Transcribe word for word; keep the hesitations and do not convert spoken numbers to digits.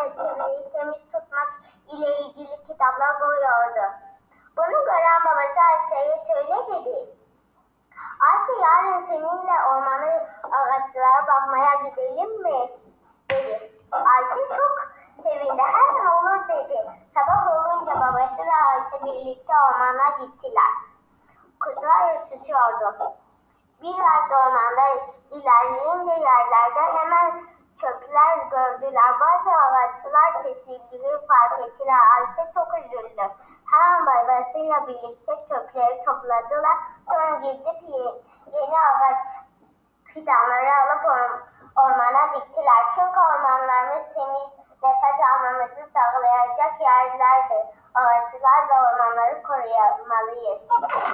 ve çevreyi temiz tutmak ile ilgili kitaplar buluyordu. Bunu gören babası Ayşe'ye şöyle dedi: "Ayşe, yarın seninle ormana ağaçlara bakmaya gidelim mi?" dedi. Ayşe çok sevindi. "Hemen olur" dedi. Sabah olunca babası ve Ayşe birlikte ormana gittiler. Kuşlar ötüşüyordu. Biraz ormanda ilerleyince yerlerde hemen çöpler gördüler. Bazı ağaçlar kesildiğini fark ettiler. Ayşe çok üzüldü. Hemen babasıyla birlikte çöpleri topladılar. Sonra gidip yeni ağaç fidanları alıp ormana diktiler. Çünkü ormanlarımız temiz, nefes almamızı sağlayacak yerlerdir. Ağaçlarla ormanları korumalıyız.